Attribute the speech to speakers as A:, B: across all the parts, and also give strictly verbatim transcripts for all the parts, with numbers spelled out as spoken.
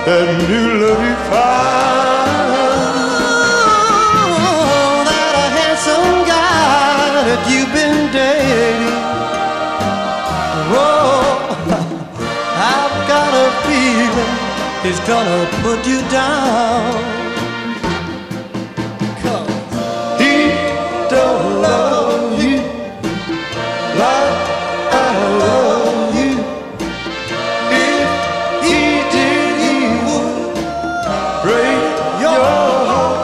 A: that new love you find.
B: Oh, that a handsome guy that you've been dating. Oh, I've got a feeling he's gonna put you down. 'Cause
A: he don't love you like I love you. If he did, he would break your heart.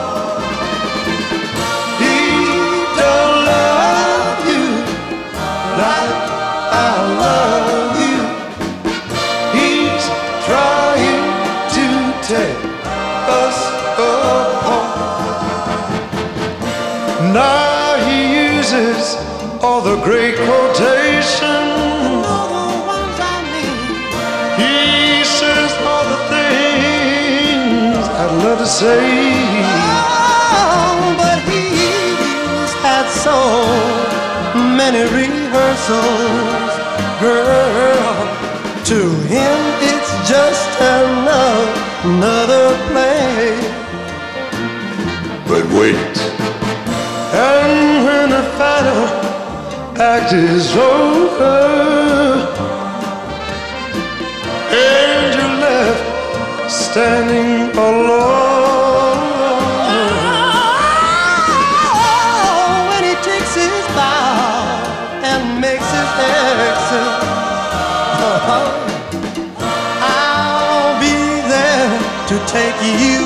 A: He don't love you like I love you. He's trying to tear us apart. Now he uses all the great quotations.
B: all the ones I mean.
A: He says all the things I'd love to say.
B: Oh, but he's had so many rehearsals, girl. To him, it's just another, another play.
A: But wait, and when the final act is over and you're left standing alone,
B: Oh, when he takes his bow and makes his exit, I'll be there to take you